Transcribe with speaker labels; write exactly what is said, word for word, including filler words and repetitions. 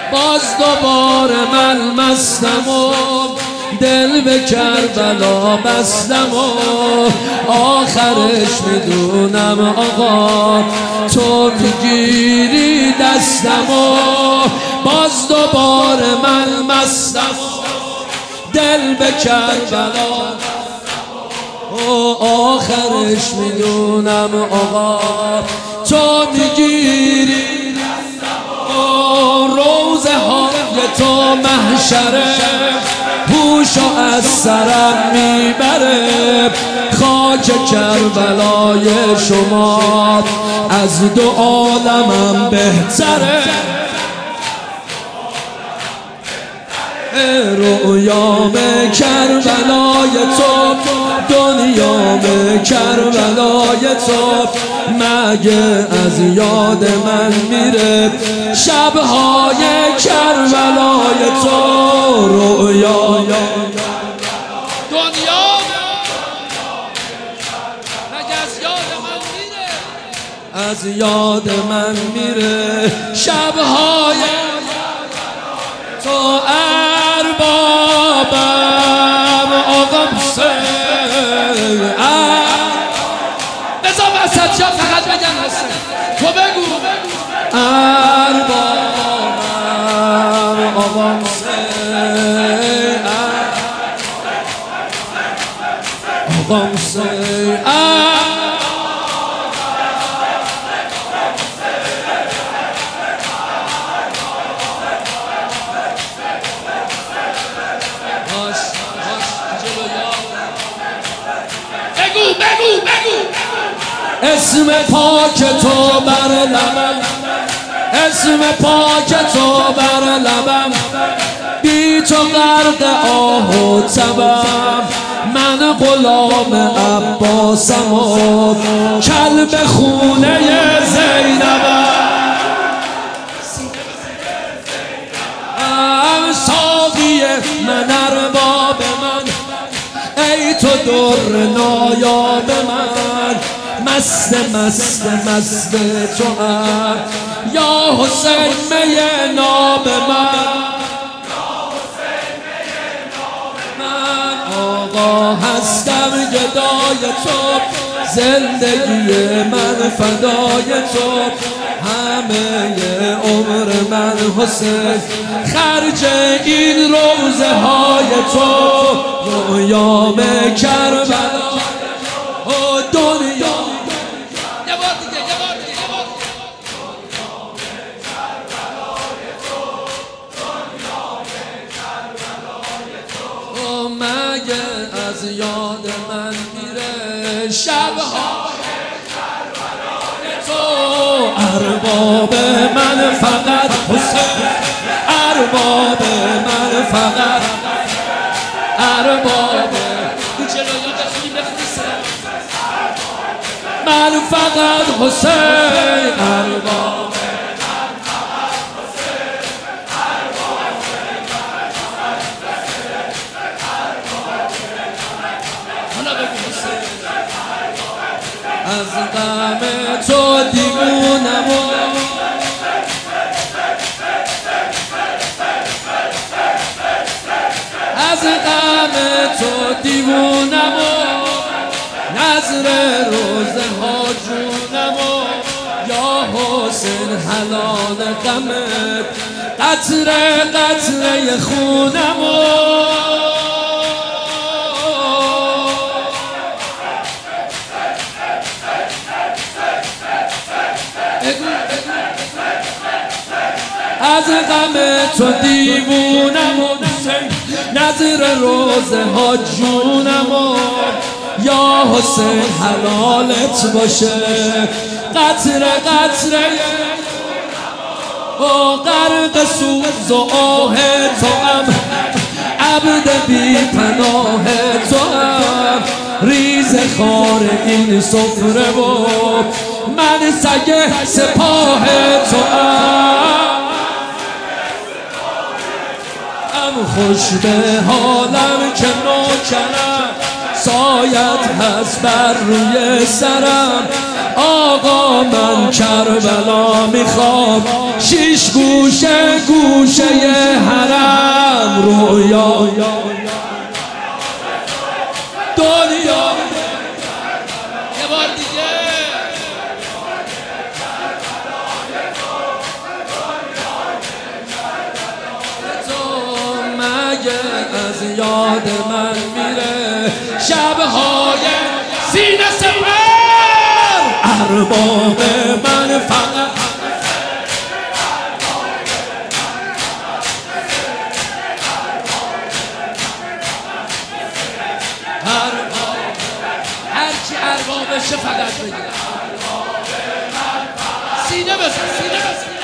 Speaker 1: باز دوباره من مستم و دل به کربلا بستم و آخرش میدونم آقا تو میگیری دستم و باز دوباره من مستم و دل به کربلا و آخرش میدونم آقا تو میگیری و روزه های تو محشره هوشو از سرم میبره خاک کربلای شما از دو عالمم بهتره رویام کربلای تو دنیام کربلای تو مگه از یاد من میره شبهای کربلای تو رویام دنیام مگه از یاد من میره از یاد من میره شبهای تو اربابم آقا حسین بزا وسط شب فقط بگن حسین تو بگو اربابم آقا حسین آقا حسین بگو بگو اسم پاک تو بر لبم اسم پاک تو بر لبم بی تو غرق آه و تبم من غلام عباسم و کلب خونه زینبم ساقی من ارباب من ای تو در نایاب من مست مست مست تو هم یا حسین می ناب من من آقا هستم گدای تو زندگی من فدای تو همه عمر من حسین خرج این روزه های تو رویام کربلا و دنیا یه بار دیگه یه بار دیگه یه بار دیگه مگه از یاد من میره شبهای تو ارباب من فقط حسین ارباب من فقط ارباب من فقط حسین ارباب از غم تو دیوونم از غم تو دیوونم نظر روزه ها جونم یا حسین حلال غمت قطره قطره خونم از غم تو دیوونم نظر روزه ها جونم یا حسین حلالت باشه قطره قطره و غرق سوز و آه تو هم عبد بی پناه تو هم ریز خار این سفره و من سگ سپاه تو هم خوش به حالم که نوکرم سایت هست بر روی سرم آقا من کربلا میخوام، شیش گوشه گوشه حرم رویا دنیا. یه بار دیگه تو مگه از یاد من میره شبهای سینه سپر، ارباب من فقط هرچی اربابشه فقط بگیره. سینه بزن، سینه بزن.